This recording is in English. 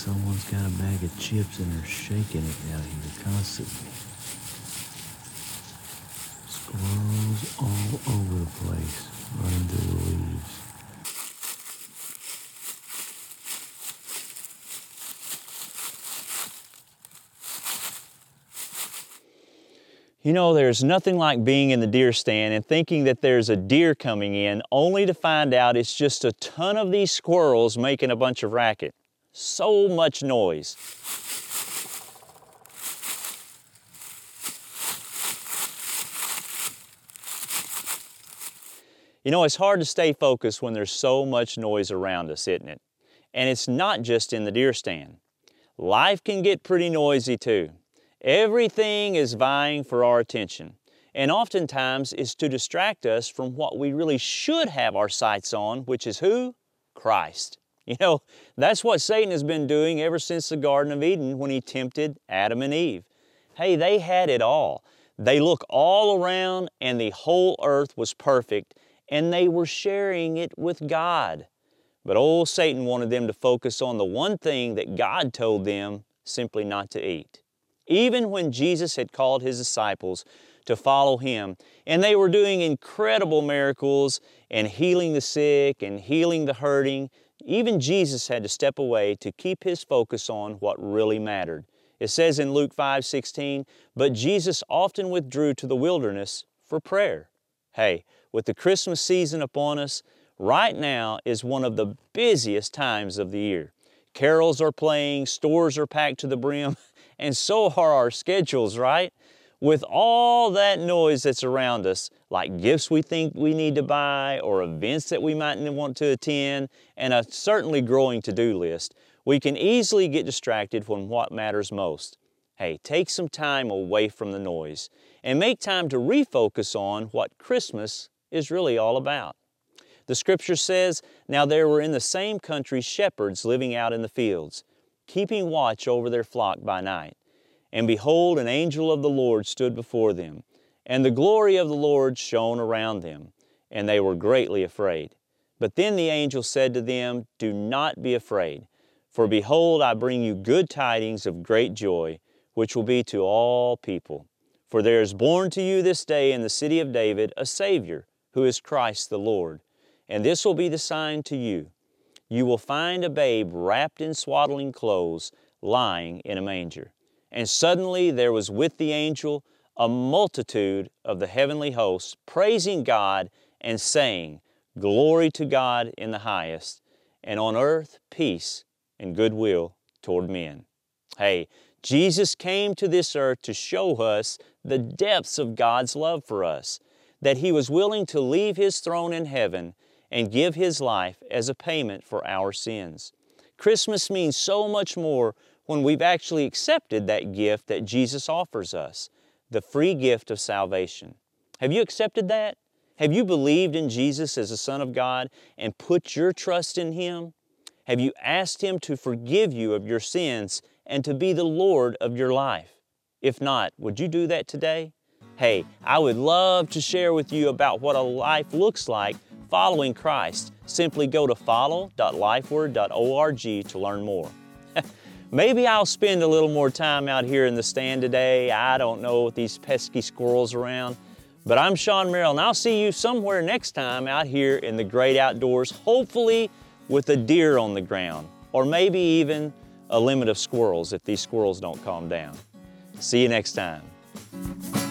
someone's got a bag of chips and they're shaking it out here constantly. Squirrels all over the place, running through the leaves. You know, there's nothing like being in the deer stand and thinking that there's a deer coming in, only to find out it's just a ton of these squirrels making a bunch of racket. So much noise. You know, it's hard to stay focused when there's so much noise around us, isn't it? And it's not just in the deer stand. Life can get pretty noisy too. Everything is vying for our attention, and oftentimes is to distract us from what we really should have our sights on, which is who? Christ. You know, that's what Satan has been doing ever since the Garden of Eden when he tempted Adam and Eve. Hey, they had it all. They look all around and the whole earth was perfect, and they were sharing it with God. But old Satan wanted them to focus on the one thing that God told them simply not to eat. Even when Jesus had called His disciples to follow Him, and they were doing incredible miracles and healing the sick and healing the hurting, even Jesus had to step away to keep His focus on what really mattered. It says in Luke 5:16, "But Jesus often withdrew to the wilderness for prayer." Hey, with the Christmas season upon us, right now is one of the busiest times of the year. Carols are playing, stores are packed to the brim, and so are our schedules, right? With all that noise that's around us, like gifts we think we need to buy or events that we might want to attend, and a certainly growing to-do list, we can easily get distracted from what matters most. Hey, take some time away from the noise and make time to refocus on what Christmas is really all about. The Scripture says, "Now there were in the same country shepherds living out in the fields, keeping watch over their flock by night. And behold, an angel of the Lord stood before them, and the glory of the Lord shone around them, and they were greatly afraid. But then the angel said to them, 'Do not be afraid, for behold, I bring you good tidings of great joy, which will be to all people. For there is born to you this day in the city of David a Savior, who is Christ the Lord. And this will be the sign to you. You will find a babe wrapped in swaddling clothes, lying in a manger.' And suddenly there was with the angel a multitude of the heavenly hosts, praising God and saying, 'Glory to God in the highest, and on earth peace and goodwill toward men.'" Hey, Jesus came to this earth to show us the depths of God's love for us, that He was willing to leave His throne in heaven and give His life as a payment for our sins. Christmas means so much more when we've actually accepted that gift that Jesus offers us, the free gift of salvation. Have you accepted that? Have you believed in Jesus as the Son of God and put your trust in Him? Have you asked Him to forgive you of your sins and to be the Lord of your life? If not, would you do that today? Hey, I would love to share with you about what a life looks like following Christ. Simply go to follow.lifeword.org to learn more. Maybe I'll spend a little more time out here in the stand today. I don't know, with these pesky squirrels around. But I'm Sean Merrill, and I'll see you somewhere next time out here in the great outdoors, hopefully with a deer on the ground, or maybe even a limit of squirrels if these squirrels don't calm down. See you next time.